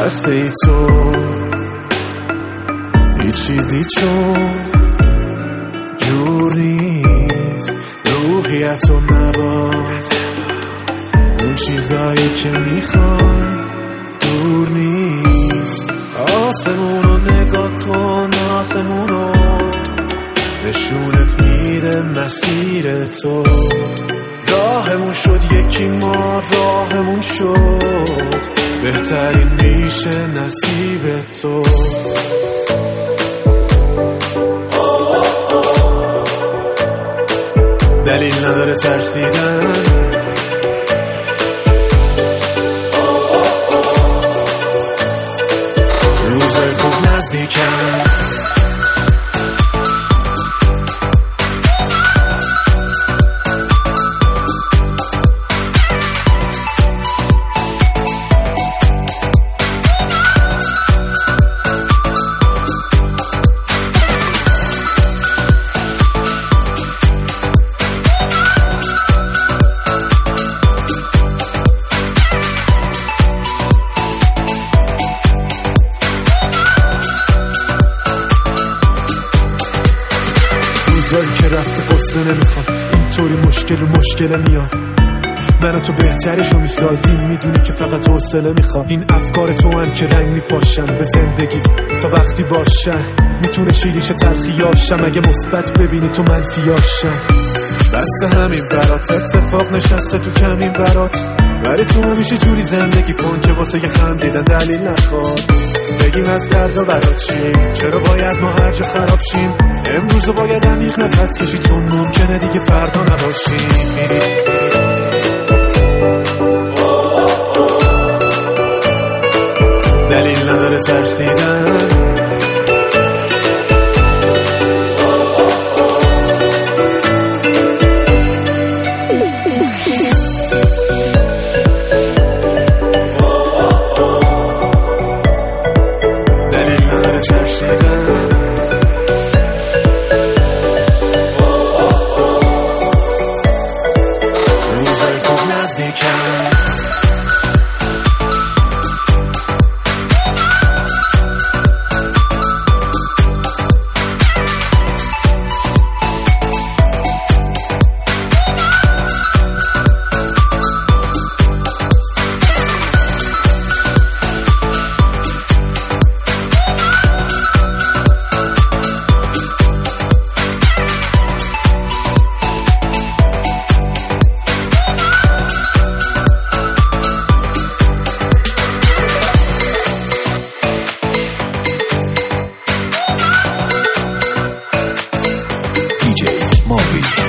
دسته ای تو هیچ چیزی چون جور نیست، روحیتو نباز، اون چیزایی که میخوای دور نیست. آسمونو نگاه کن، آسمونو نشونت میده مسیر تو. راهمون شد یکی، ما راهمون شد، بهترین میشه نصیب تو. دلیل نداره ترسیدن، روزای خوب نزدیکن. روزایی که رفته قصه نمیخوام، اینطوری مشکل میاد. من و تو بهترشو میسازیم، میدونی که فقط حوصله میخوام. این افکار تو هن که رنگ میپاشن به زندگیت تا وقتی باشن. میتونه شیریش تلخیاشم، اگه مثبت ببینی تو منفیاشم. بس همین برات اتفاق نشسته تو کمین برات، ولی تو همیشه جوری زندگی کن که واسه یه خندیدن دلیل نخواد. بگیم از دردا برات چیم، چرا باید ما هر جا خراب شیم. امروزو باید عمیق نفس کشی، چون ممکنه دیگه فردا نباشیم. دلیل نداره ترسیدن، دلیل نداره ترسیدن. روزای خوب نزدیکن. DJ Moby.